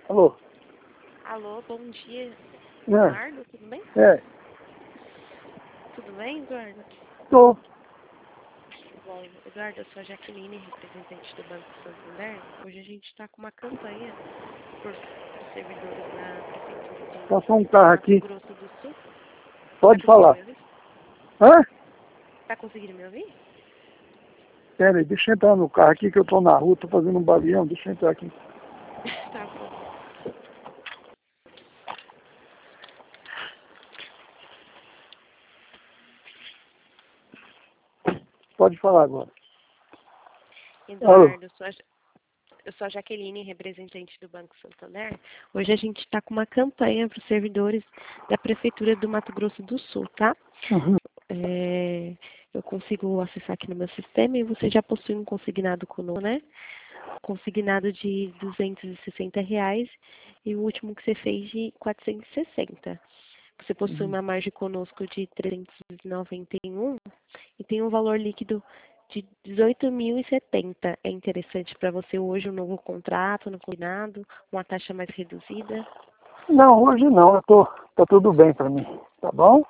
Alô? Alô, bom dia. É. Eduardo, tudo bem? É. Tudo bem, Eduardo? Tô. Bom, Eduardo, eu sou a Jaqueline, representante do Banco Santander. Hoje a gente está com uma campanha por servidores da Prefeitura Passou um de carro Mato aqui. Grosso do Sul. Pode Tá conseguindo falar. me ouvir? Hã? Tá conseguindo me ouvir? Pera aí, deixa eu entrar no carro aqui que eu tô na rua, tô fazendo um barulhão. Deixa eu entrar aqui. Tá bom. Pode falar agora. Alô? Eduardo, eu sou a Jaqueline, representante do Banco Santander. Hoje a gente está com uma campanha para os servidores da Prefeitura do Mato Grosso do Sul, tá? Uhum. Eu consigo acessar aqui no meu sistema e você já possui um consignado conosco, né? Consignado de R$ 260 e o último que você fez de 460. Você possui uma margem conosco de 391 e tem um valor líquido de 18.070. É interessante para você hoje um novo contrato, no combinado, uma taxa mais reduzida? Não, hoje não. Tá tudo bem pra mim. Tá bom?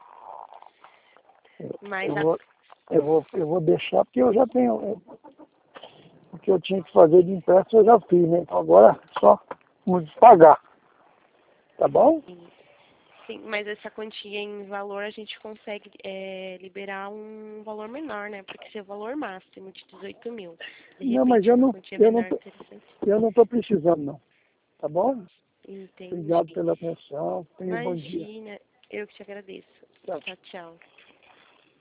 Mas Eu vou deixar porque eu já tenho. O que eu tinha que fazer de empréstimo eu já fiz, né? Então agora é só me pagar. Tá bom? sim, mas essa quantia em valor a gente consegue liberar um valor menor, né? Porque se é o valor máximo de 18 mil, de Não, mas repente uma quantia menor interessante. eu não tô precisando não. Tá bom? Obrigado Entendi. pela atenção. Tenha um bom dia. Imagina, eu que te agradeço. Tchau. Tchau, tchau.